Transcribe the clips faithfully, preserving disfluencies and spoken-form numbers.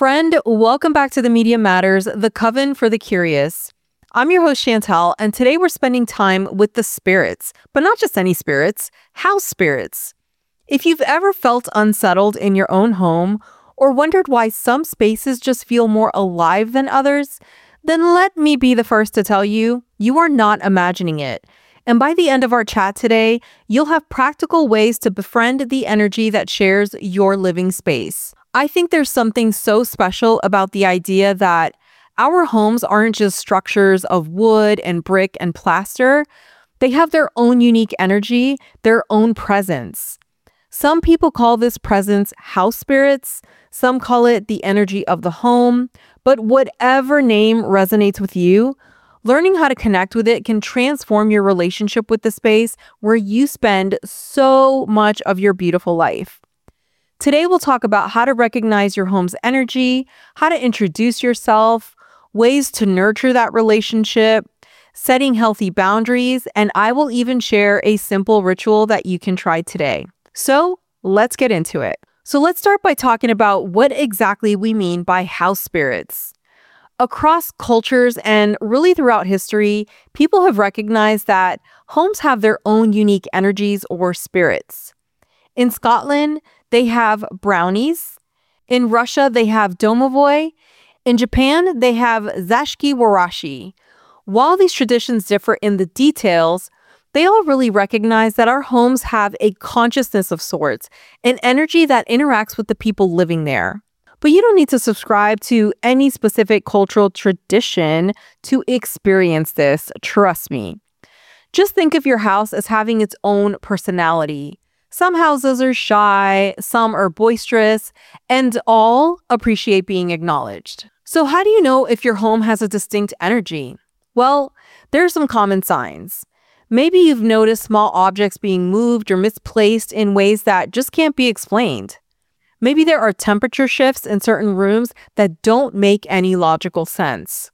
friend, welcome back to the Media Matters, the Coven for the Curious. I'm your host, Chantel, and today we're spending time with the spirits, but not just any spirits, house spirits. If you've ever felt unsettled in your own home or wondered why some spaces just feel more alive than others, then let me be the first to tell you, you are not imagining it. And by the end of our chat today, you'll have practical ways to befriend the energy that shares your living space. I think there's something so special about the idea that our homes aren't just structures of wood and brick and plaster. They have their own unique energy, their own presence. Some people call this presence house spirits. Some call it the energy of the home. But whatever name resonates with you, learning how to connect with it can transform your relationship with the space where you spend so much of your beautiful life. Today, we'll talk about how to recognize your home's energy, how to introduce yourself, ways to nurture that relationship, setting healthy boundaries, and I will even share a simple ritual that you can try today. So let's get into it. So let's start by talking about what exactly we mean by house spirits. Across cultures and really throughout history, people have recognized that homes have their own unique energies or spirits. In Scotland, they have brownies. In Russia, they have domovoi. In Japan, they have zashiki warashi. While these traditions differ in the details, they all really recognize that our homes have a consciousness of sorts, an energy that interacts with the people living there. But you don't need to subscribe to any specific cultural tradition to experience this, trust me. Just think of your house as having its own personality. Some houses are shy, some are boisterous, and all appreciate being acknowledged. So how do you know if your home has a distinct energy? Well, there are some common signs. Maybe you've noticed small objects being moved or misplaced in ways that just can't be explained. Maybe there are temperature shifts in certain rooms that don't make any logical sense.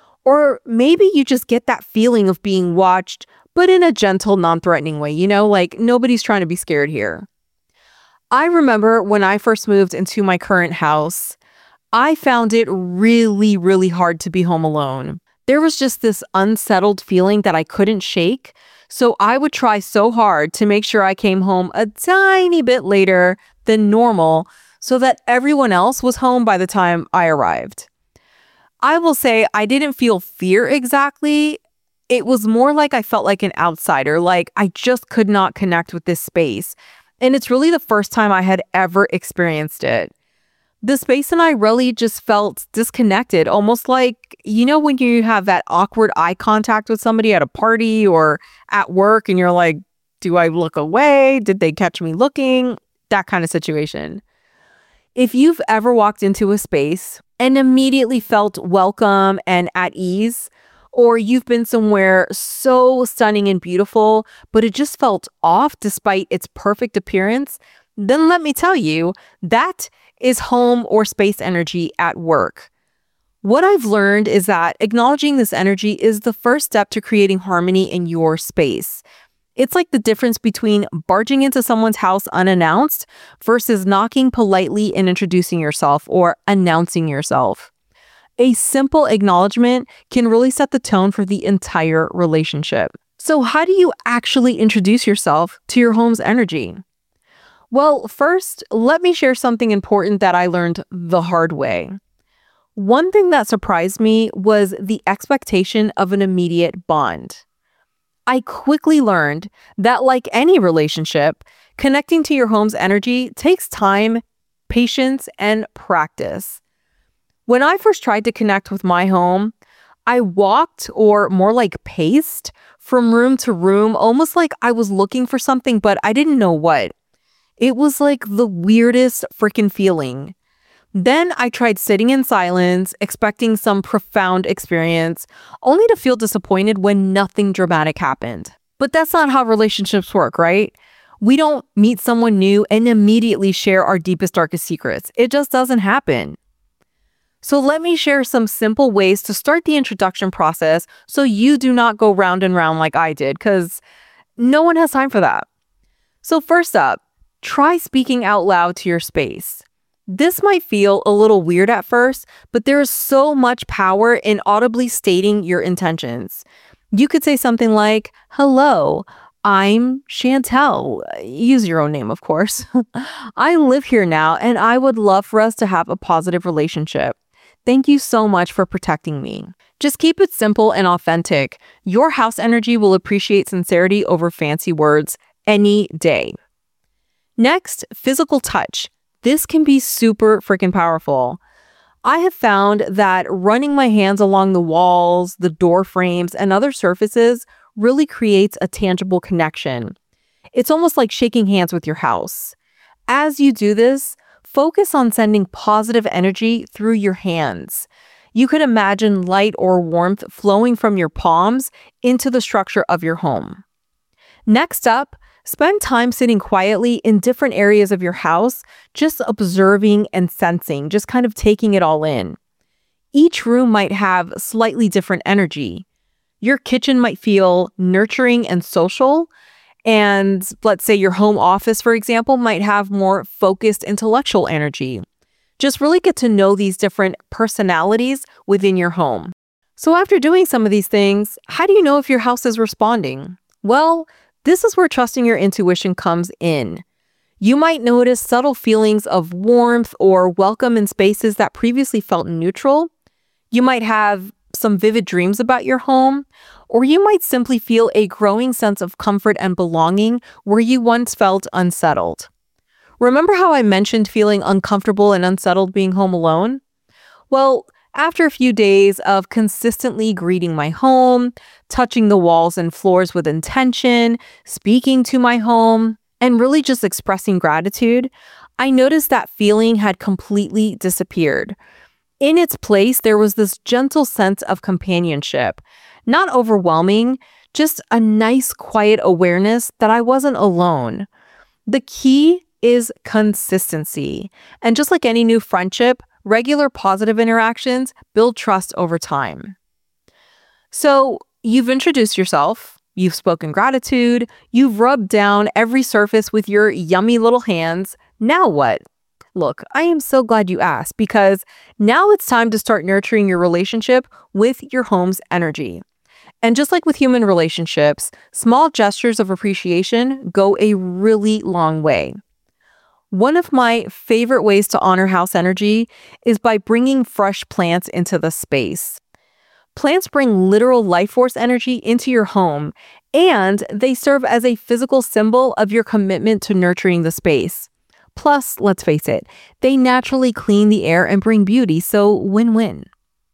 Or maybe you just get that feeling of being watched, but in a gentle, non-threatening way, you know, like nobody's trying to be scared here. I remember when I first moved into my current house, I found it really, really hard to be home alone. There was just this unsettled feeling that I couldn't shake, so I would try so hard to make sure I came home a tiny bit later than normal so that everyone else was home by the time I arrived. I will say I didn't feel fear exactly. It was more like I felt like an outsider, like I just could not connect with this space. And it's really the first time I had ever experienced it. The space and I really just felt disconnected, almost like, you know, when you have that awkward eye contact with somebody at a party or at work and you're like, do I look away? Did they catch me looking? That kind of situation. If you've ever walked into a space and immediately felt welcome and at ease, or you've been somewhere so stunning and beautiful, but it just felt off despite its perfect appearance, then let me tell you, that is home or space energy at work. What I've learned is that acknowledging this energy is the first step to creating harmony in your space. It's like the difference between barging into someone's house unannounced versus knocking politely and introducing yourself or announcing yourself. A simple acknowledgement can really set the tone for the entire relationship. So how do you actually introduce yourself to your home's energy? Well, first, let me share something important that I learned the hard way. One thing that surprised me was the expectation of an immediate bond. I quickly learned that, like any relationship, connecting to your home's energy takes time, patience, and practice. When I first tried to connect with my home, I walked, or more like paced, from room to room, almost like I was looking for something, but I didn't know what. It was like the weirdest freaking feeling. Then I tried sitting in silence, expecting some profound experience, only to feel disappointed when nothing dramatic happened. But that's not how relationships work, right? We don't meet someone new and immediately share our deepest, darkest secrets. It just doesn't happen. So let me share some simple ways to start the introduction process so you do not go round and round like I did, because no one has time for that. So first up, try speaking out loud to your space. This might feel a little weird at first, but there is so much power in audibly stating your intentions. You could say something like, "Hello, I'm Chantel." Use your own name, of course. "I live here now, and I would love for us to have a positive relationship. Thank you so much for protecting me." Just keep it simple and authentic. Your house energy will appreciate sincerity over fancy words any day. Next, physical touch. This can be super freaking powerful. I have found that running my hands along the walls, the door frames, and other surfaces really creates a tangible connection. It's almost like shaking hands with your house. As you do this, focus on sending positive energy through your hands. You could imagine light or warmth flowing from your palms into the structure of your home. Next up, spend time sitting quietly in different areas of your house, just observing and sensing, just kind of taking it all in. Each room might have slightly different energy. Your kitchen might feel nurturing and social, and let's say your home office, for example, might have more focused intellectual energy. Just really get to know these different personalities within your home. So after doing some of these things, how do you know if your house is responding? Well, this is where trusting your intuition comes in. You might notice subtle feelings of warmth or welcome in spaces that previously felt neutral. You might have some vivid dreams about your home, or you might simply feel a growing sense of comfort and belonging where you once felt unsettled. Remember how I mentioned feeling uncomfortable and unsettled being home alone? Well, after a few days of consistently greeting my home, touching the walls and floors with intention, speaking to my home, and really just expressing gratitude, I noticed that feeling had completely disappeared. In its place, there was this gentle sense of companionship, not overwhelming, just a nice, quiet awareness that I wasn't alone. The key is consistency. And just like any new friendship, regular positive interactions build trust over time. So you've introduced yourself, you've spoken gratitude, you've rubbed down every surface with your yummy little hands. Now what? Look, I am so glad you asked, because now it's time to start nurturing your relationship with your home's energy. And just like with human relationships, small gestures of appreciation go a really long way. One of my favorite ways to honor house energy is by bringing fresh plants into the space. Plants bring literal life force energy into your home, and they serve as a physical symbol of your commitment to nurturing the space. Plus, let's face it, they naturally clean the air and bring beauty, so win-win.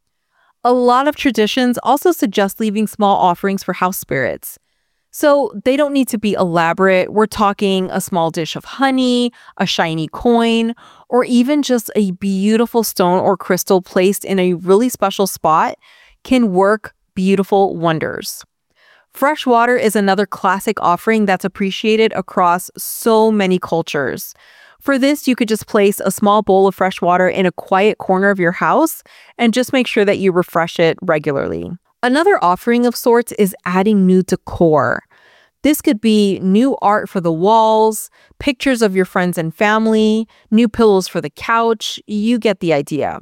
A lot of traditions also suggest leaving small offerings for house spirits. So they don't need to be elaborate. We're talking a small dish of honey, a shiny coin, or even just a beautiful stone or crystal placed in a really special spot can work beautiful wonders. Fresh water is another classic offering that's appreciated across so many cultures. For this, you could just place a small bowl of fresh water in a quiet corner of your house and just make sure that you refresh it regularly. Another offering of sorts is adding new decor. This could be new art for the walls, pictures of your friends and family, new pillows for the couch. You get the idea.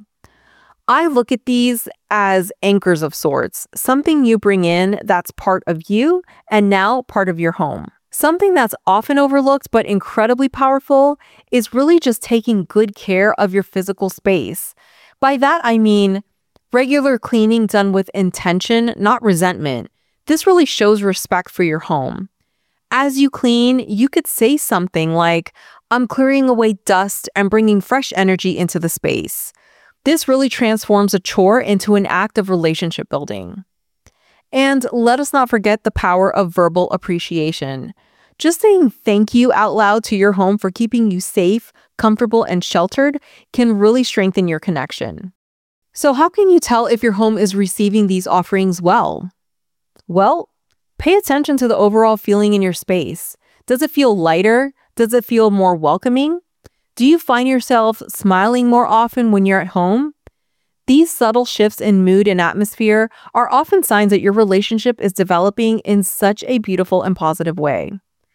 I look at these as anchors of sorts, something you bring in that's part of you and now part of your home. Something that's often overlooked but incredibly powerful is really just taking good care of your physical space. By that, I mean regular cleaning done with intention, not resentment. This really shows respect for your home. As you clean, you could say something like, "I'm clearing away dust and bringing fresh energy into the space." This really transforms a chore into an act of relationship building. And let us not forget the power of verbal appreciation. Just saying thank you out loud to your home for keeping you safe, comfortable, and sheltered can really strengthen your connection. So how can you tell if your home is receiving these offerings well? Well, pay attention to the overall feeling in your space. Does it feel lighter? Does it feel more welcoming? Do you find yourself smiling more often when you're at home? These subtle shifts in mood and atmosphere are often signs that your relationship is developing in such a beautiful and positive way.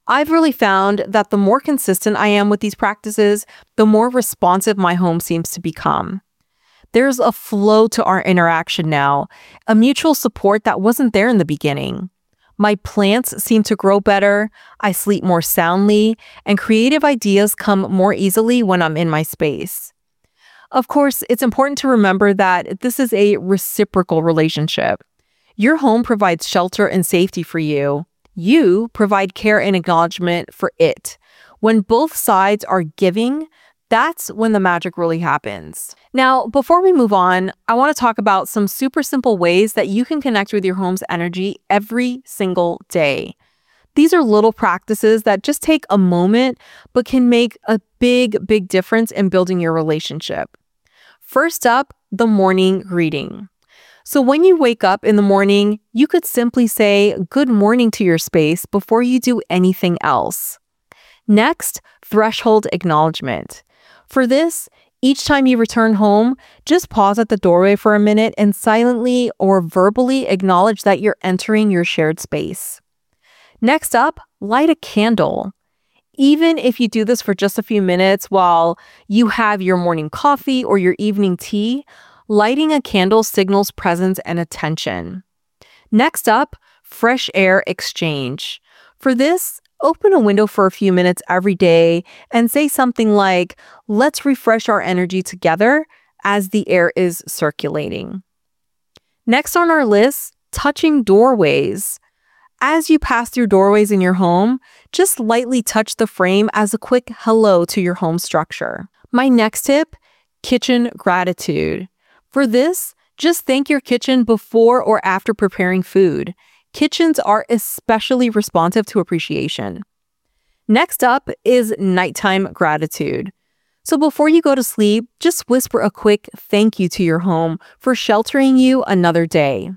I've really found that the more consistent I am with these practices, the more responsive my home seems to become. There's a flow to our interaction now, a mutual support that wasn't there in the beginning. My plants seem to grow better, I sleep more soundly, and creative ideas come more easily when I'm in my space. Of course, it's important to remember that this is a reciprocal relationship. Your home provides shelter and safety for you. You provide care and acknowledgement for it. When both sides are giving, that's when the magic really happens. Now, before we move on, I want to talk about some super simple ways that you can connect with your home's energy every single day. These are little practices that just take a moment, but can make a big, big difference in building your relationship. First up, the morning greeting. So when you wake up in the morning, you could simply say good morning to your space before you do anything else. Next, threshold acknowledgement. For this, each time you return home, just pause at the doorway for a minute and silently or verbally acknowledge that you're entering your shared space. Next up, light a candle. Even if you do this for just a few minutes while you have your morning coffee or your evening tea, lighting a candle signals presence and attention. Next up, fresh air exchange. For this, open a window for a few minutes every day and say something like, let's refresh our energy together as the air is circulating. Next on our list, touching doorways. As you pass through doorways in your home, just lightly touch the frame as a quick hello to your home structure. My next tip, kitchen gratitude. For this, just thank your kitchen before or after preparing food. Kitchens are especially responsive to appreciation. Next up is nighttime gratitude. So before you go to sleep, just whisper a quick thank you to your home for sheltering you another day.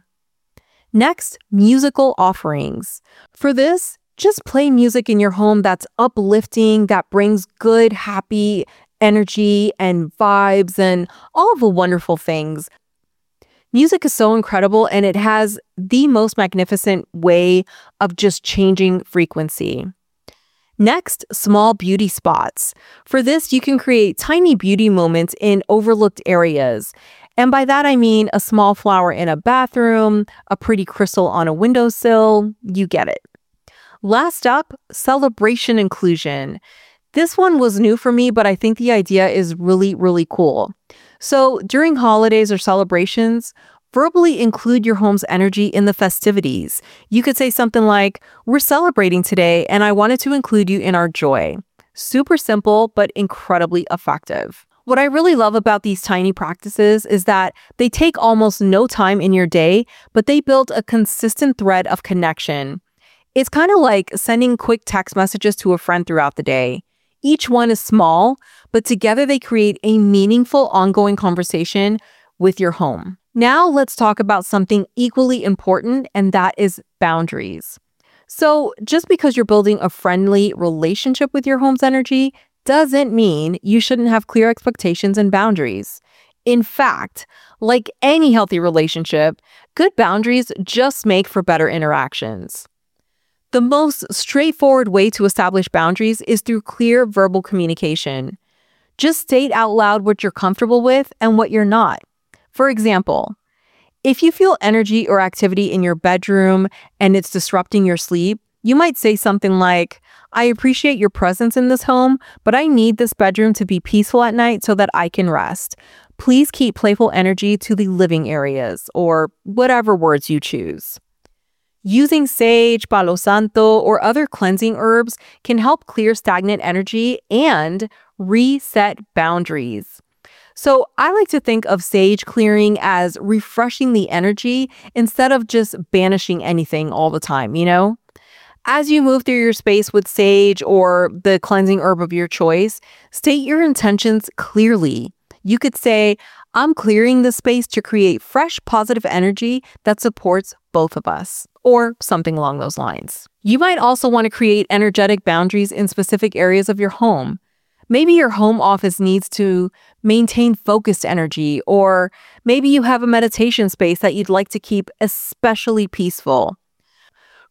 Next, musical offerings. For this, just play music in your home that's uplifting, that brings good, happy energy and vibes and all the wonderful things. Music is so incredible, and it has the most magnificent way of just changing frequency. Next, small beauty spots. For this, you can create tiny beauty moments in overlooked areas. And by that, I mean a small flower in a bathroom, a pretty crystal on a windowsill. You get it. Last up, celebration inclusion. This one was new for me, but I think the idea is really, really cool. So during holidays or celebrations, verbally include your home's energy in the festivities. You could say something like, we're celebrating today, and I wanted to include you in our joy. Super simple, but incredibly effective. What I really love about these tiny practices is that they take almost no time in your day, but they build a consistent thread of connection. It's kind of like sending quick text messages to a friend throughout the day. Each one is small, but together they create a meaningful ongoing conversation with your home. Now let's talk about something equally important, and that is boundaries. So just because you're building a friendly relationship with your home's energy doesn't mean you shouldn't have clear expectations and boundaries. In fact, like any healthy relationship, good boundaries just make for better interactions. The most straightforward way to establish boundaries is through clear verbal communication. Just state out loud what you're comfortable with and what you're not. For example, if you feel energy or activity in your bedroom and it's disrupting your sleep, you might say something like, I appreciate your presence in this home, but I need this bedroom to be peaceful at night so that I can rest. Please keep playful energy to the living areas, or whatever words you choose. Using sage, palo santo, or other cleansing herbs can help clear stagnant energy and reset boundaries. So I like to think of sage clearing as refreshing the energy instead of just banishing anything all the time, you know? As you move through your space with sage or the cleansing herb of your choice, state your intentions clearly. You could say, I'm clearing the space to create fresh, positive energy that supports both of us, or something along those lines. You might also want to create energetic boundaries in specific areas of your home. Maybe your home office needs to maintain focused energy, or maybe you have a meditation space that you'd like to keep especially peaceful.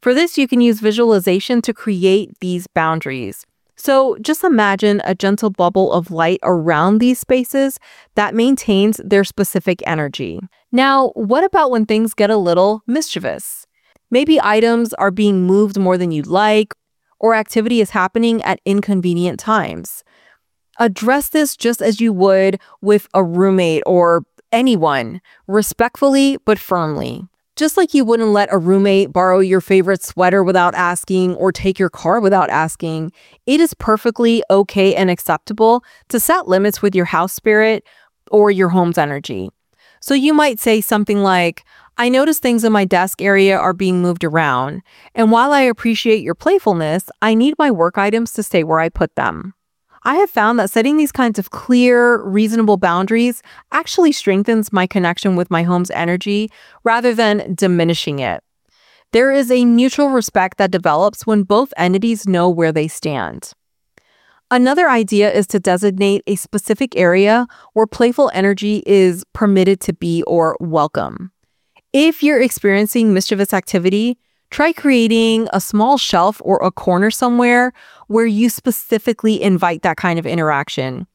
For this, you can use visualization to create these boundaries. So just imagine a gentle bubble of light around these spaces that maintains their specific energy. Now, what about when things get a little mischievous? Maybe items are being moved more than you'd like, or activity is happening at inconvenient times. Address this just as you would with a roommate or anyone, respectfully but firmly. Just like you wouldn't let a roommate borrow your favorite sweater without asking or take your car without asking, it is perfectly okay and acceptable to set limits with your house spirit or your home's energy. So you might say something like, I notice things in my desk area are being moved around, and while I appreciate your playfulness, I need my work items to stay where I put them. I have found that setting these kinds of clear, reasonable boundaries actually strengthens my connection with my home's energy rather than diminishing it. There is a mutual respect that develops when both entities know where they stand. Another idea is to designate a specific area where playful energy is permitted to be or welcome. If you're experiencing mischievous activity, try creating a small shelf or a corner somewhere where you specifically invite that kind of interaction.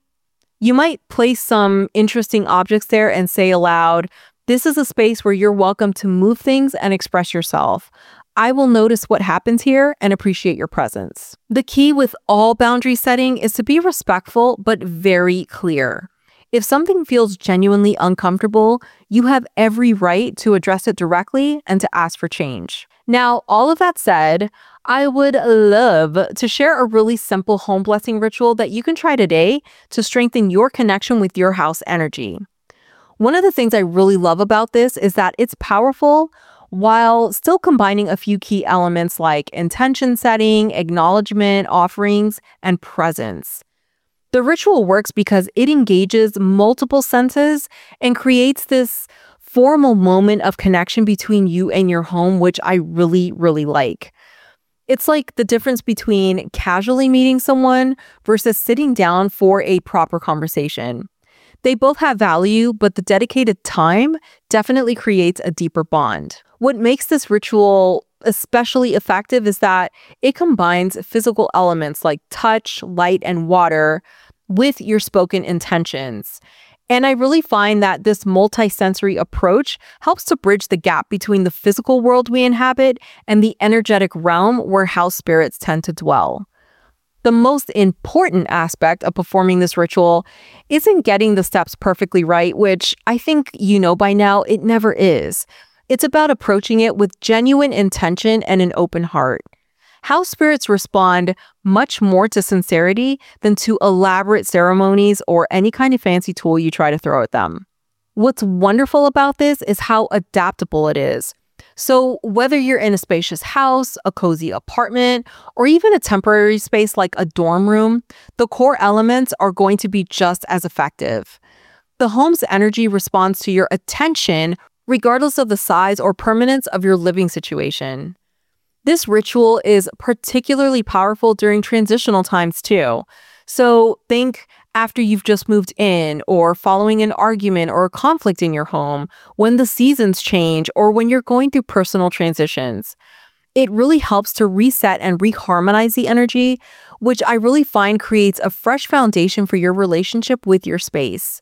You might place some interesting objects there and say aloud, this is a space where you're welcome to move things and express yourself. I will notice what happens here and appreciate your presence. The key with all boundary setting is to be respectful but very clear. If something feels genuinely uncomfortable, you have every right to address it directly and to ask for change. Now, all of that said, I would love to share a really simple home blessing ritual that you can try today to strengthen your connection with your house energy. One of the things I really love about this is that it's powerful while still combining a few key elements like intention setting, acknowledgement, offerings, and presence. The ritual works because it engages multiple senses and creates this formal moment of connection between you and your home, which I really, really like. It's like the difference between casually meeting someone versus sitting down for a proper conversation. They both have value, but the dedicated time definitely creates a deeper bond. What makes this ritual especially effective is that it combines physical elements like touch, light, and water with your spoken intentions. And I really find that this multi-sensory approach helps to bridge the gap between the physical world we inhabit and the energetic realm where house spirits tend to dwell. The most important aspect of performing this ritual isn't getting the steps perfectly right, which I think you know by now it never is. It's about approaching it with genuine intention and an open heart. House spirits respond much more to sincerity than to elaborate ceremonies or any kind of fancy tool you try to throw at them. What's wonderful about this is how adaptable it is. So whether you're in a spacious house, a cozy apartment, or even a temporary space like a dorm room, the core elements are going to be just as effective. The home's energy responds to your attention regardless of the size or permanence of your living situation. This ritual is particularly powerful during transitional times too. So think after you've just moved in, or following an argument or a conflict in your home, when the seasons change, or when you're going through personal transitions. It really helps to reset and reharmonize the energy, which I really find creates a fresh foundation for your relationship with your space.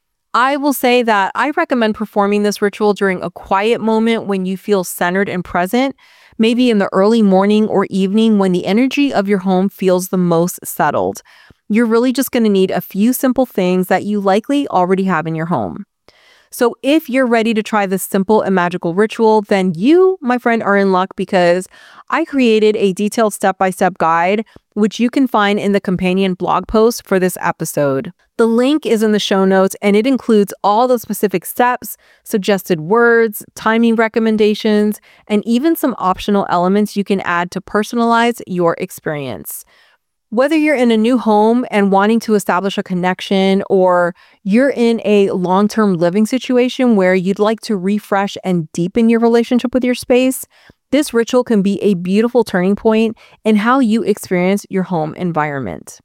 I will say that I recommend performing this ritual during a quiet moment when you feel centered and present, maybe in the early morning or evening when the energy of your home feels the most settled. You're really just going to need a few simple things that you likely already have in your home. So if you're ready to try this simple and magical ritual, then you, my friend, are in luck because I created a detailed step-by-step guide, which you can find in the companion blog post for this episode. The link is in the show notes, and it includes all the specific steps, suggested words, timing recommendations, and even some optional elements you can add to personalize your experience. Whether you're in a new home and wanting to establish a connection, or you're in a long-term living situation where you'd like to refresh and deepen your relationship with your space, this ritual can be a beautiful turning point in how you experience your home environment.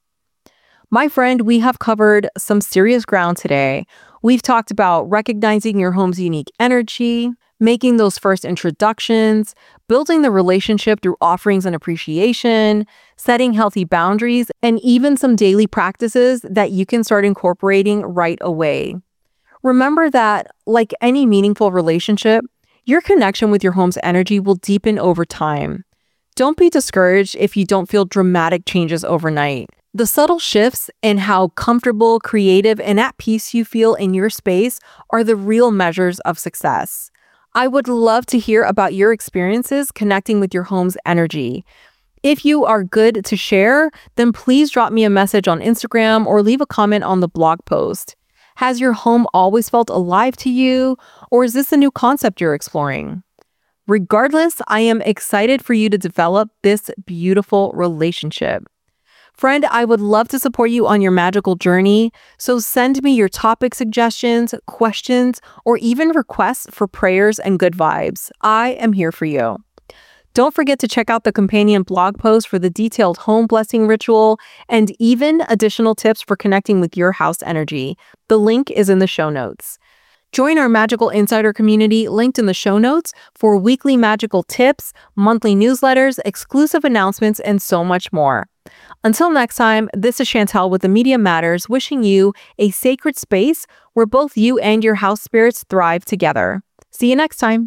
My friend, we have covered some serious ground today. We've talked about recognizing your home's unique energy, making those first introductions, building the relationship through offerings and appreciation, setting healthy boundaries, and even some daily practices that you can start incorporating right away. Remember that, like any meaningful relationship, your connection with your home's energy will deepen over time. Don't be discouraged if you don't feel dramatic changes overnight. The subtle shifts in how comfortable, creative, and at peace you feel in your space are the real measures of success. I would love to hear about your experiences connecting with your home's energy. If you are good to share, then please drop me a message on Instagram or leave a comment on the blog post. Has your home always felt alive to you, or is this a new concept you're exploring? Regardless, I am excited for you to develop this beautiful relationship. Friend, I would love to support you on your magical journey, so send me your topic suggestions, questions, or even requests for prayers and good vibes. I am here for you. Don't forget to check out the companion blog post for the detailed home blessing ritual and even additional tips for connecting with your house energy. The link is in the show notes. Join our Magical Insider community linked in the show notes for weekly magical tips, monthly newsletters, exclusive announcements, and so much more. Until next time, this is Chantel with The Media Matters, wishing you a sacred space where both you and your house spirits thrive together. See you next time.